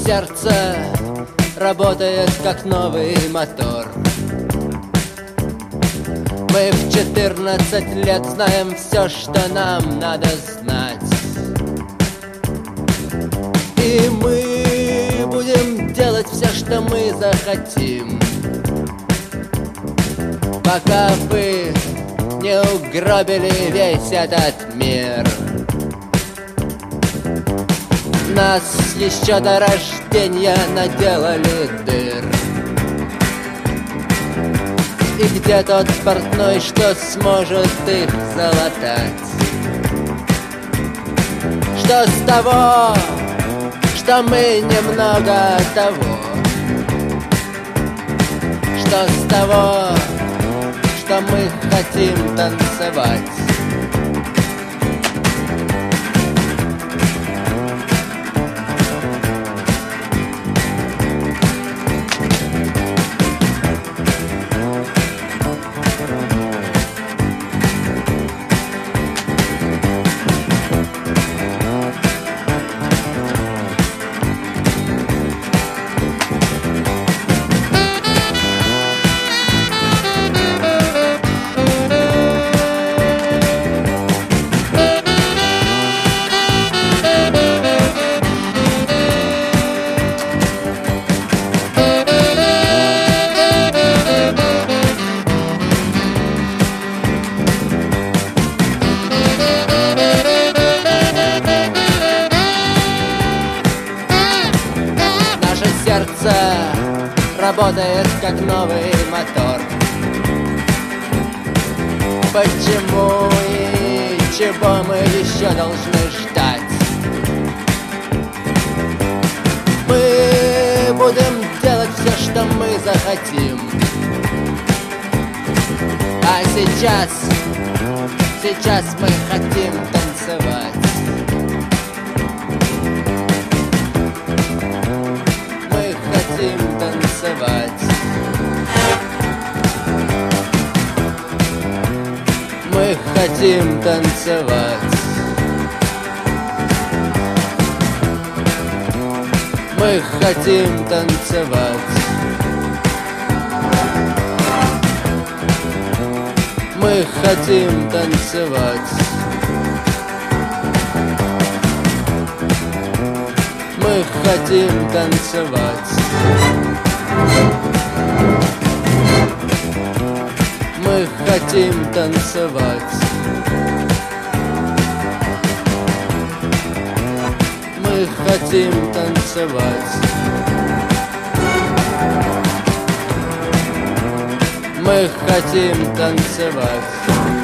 сердце работает как новый мотор. Мы в 14 лет знаем все, что нам надо знать. И мы будем делать все, что мы захотим, пока вы не угробили весь этот мир. Нас еще до рождения наделали дыр. И где тот портной, что сможет их залатать? Что с того, что мы немного того? Что с того, что мы хотим танцевать? Сердце работает как новый мотор. Почему и чего мы еще должны ждать? Мы будем делать все, что мы захотим. А сейчас мы хотим танцевать. Мы хотим танцевать. Мы хотим танцевать. Мы хотим танцевать. Мы хотим танцевать. Мы хотим танцевать. Мы хотим танцевать. Мы хотим танцевать.